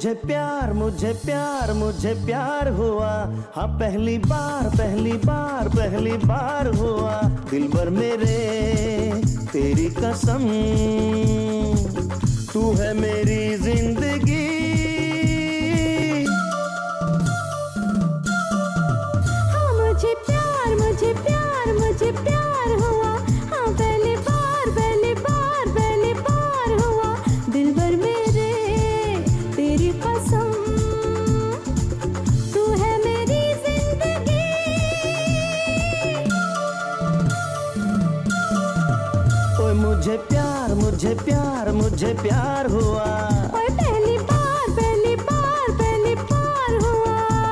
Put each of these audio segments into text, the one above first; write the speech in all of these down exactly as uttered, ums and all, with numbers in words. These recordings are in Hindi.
मुझे प्यार मुझे प्यार मुझे प्यार हुआ, हाँ पहली बार पहली बार पहली बार हुआ। दिलबर मेरे तेरी कसम, तू है मेरी जिंदगी। हाँ मुझे प्यार मुझे प्यार मुझे प्यार हुआ, हाँ पहली बार पहली बार पहली बार हुआ। दिलबर मेरे तेरी कसम, तू है मेरी जिंदगी। ओए मुझे प्यार मुझे प्यार मुझे प्यार हुआ, ओए पहली बार पहली बार पहली बार हुआ।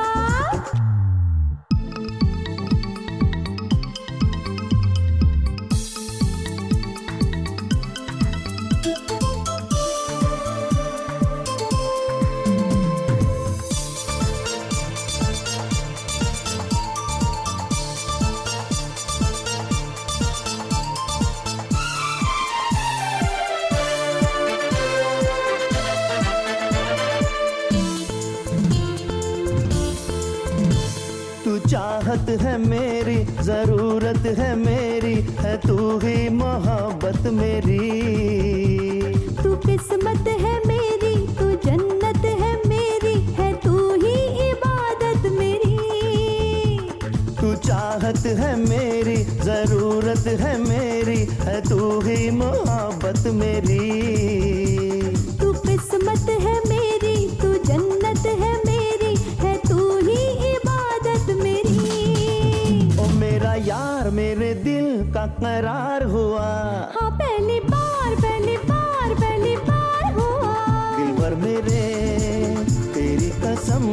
तू चाहत है मेरी, जरूरत है मेरी, है तू ही मोहब्बत मेरी। तू किस्मत है मेरी, तू जन्नत है मेरी, है तू ही इबादत मेरी। तू चाहत है मेरी, जरूरत है मेरी, है तू ही मोहब्बत मेरी। तू किस्मत है मेरी, तू जन्नत है मेरी, है तू ही इबादत मेरी। ओ मेरा यार मेरे दिल का करार हुआ, हाँ पहली बार पहली बार पहली बार हुआ। दिलबर मेरे तेरी कसम,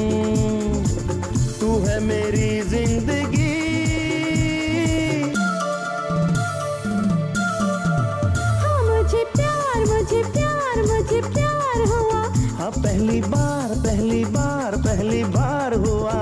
तू है मेरी जिंदगी। हाँ मुझे प्यार मुझे प्यार मुझे प्यार हुआ, हाँ पहली बार पहली बार पहली बार हुआ।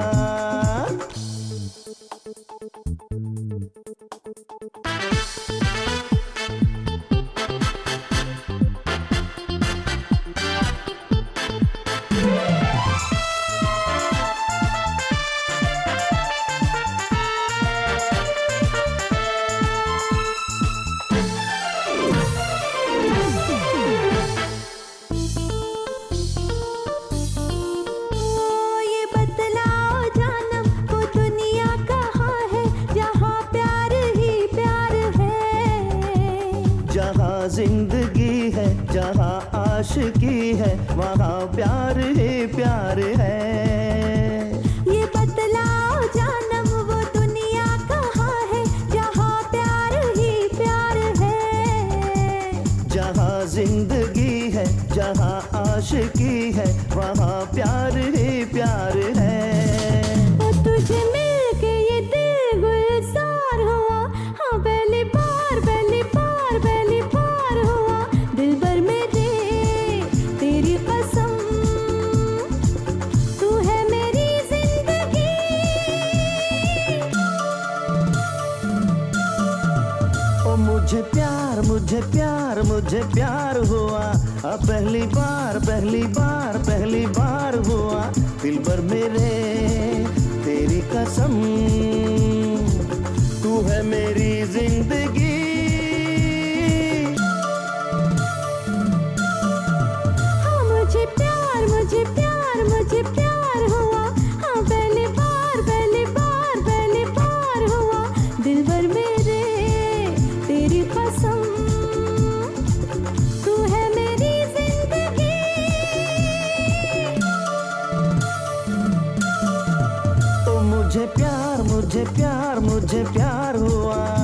जिंदगी है जहाँ आशिकी है, वहाँ प्यार ही प्यार है। ये बतलाओ जानम वो दुनिया कहाँ है, जहाँ प्यार ही प्यार है। जहाँ जिंदगी है जहाँ आशिकी है, वहाँ प्यार ही प्यार है। वो तुझे मिलके ये दिल गुलजार हुआ, हाँ पहली बार पहली बार पहली बार हुआ। दिलबर मेरे तेरी कसम, तू है मेरी जिंदगी। ओ मुझे प्यार मुझे प्यार मुझे प्यार हुआ, अब पहली बार पहली बार पहली बार हुआ। दिलबर मेरे तेरी कसम, तू है मेरी जिंदगी। हाँ मुझे प्यार मुझे प्यार मुझे प्यार हुआ, हाँ पहली बार पहली बार पहली बार हुआ। दिलबर मेरे तेरी कसम, तू है मेरी जिंदगी। ओ मुझे प्यार मुझे प्यार मुझे प्यार हुआ।